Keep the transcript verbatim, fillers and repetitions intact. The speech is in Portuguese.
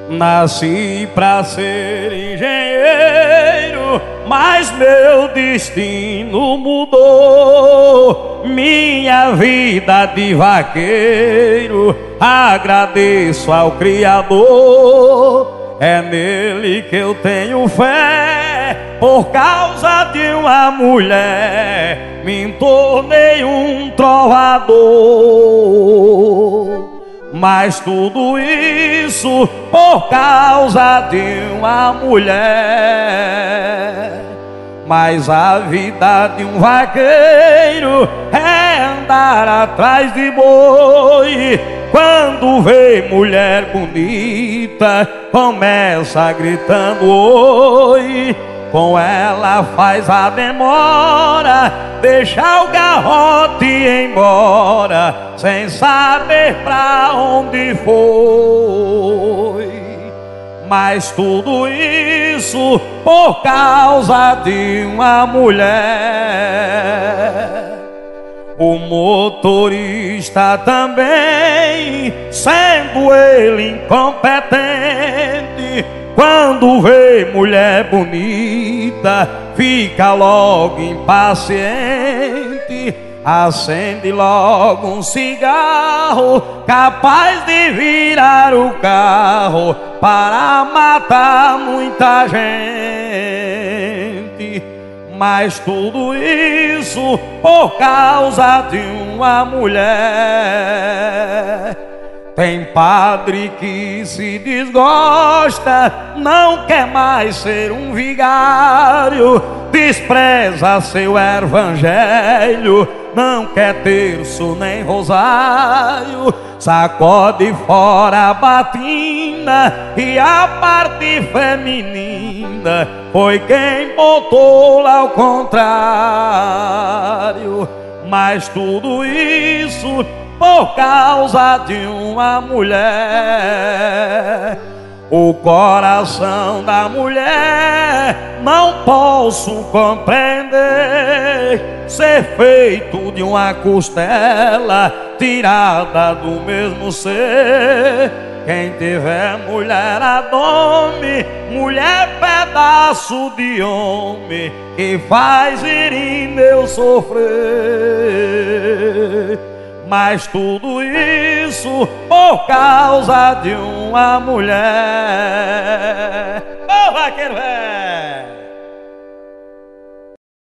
Nasci pra ser engenheiro, mas meu destino mudou. Minha vida de vaqueiro, agradeço ao Criador. É nele que eu tenho fé, por causa de uma mulher me tornei um trovador. Mas tudo isso por causa de uma mulher. Mas a vida de um vaqueiro é andar atrás de boi. Quando vê mulher bonita, começa gritando oi. Com ela faz a demora, deixa o garrote embora, sem saber pra onde foi. Mas tudo isso por causa de uma mulher. O motorista também, sendo ele incompetente, quando vê mulher bonita, fica logo impaciente. Acende logo um cigarro, capaz de virar o carro para matar muita gente. Mas tudo isso por causa de uma mulher. Tem padre que se desgosta, não quer mais ser um vigário, despreza seu evangelho, não quer terço nem rosário, sacode fora a batina e a parte feminina foi quem botou lá ao contrário. Mas tudo isso por causa de uma mulher. O coração da mulher não posso compreender, ser feito de uma costela tirada do mesmo ser. Quem tiver mulher adome, mulher pedaço de homem, que faz ir eu sofrer. Mas tudo isso por causa de uma mulher. Ô, vaqueiro velho!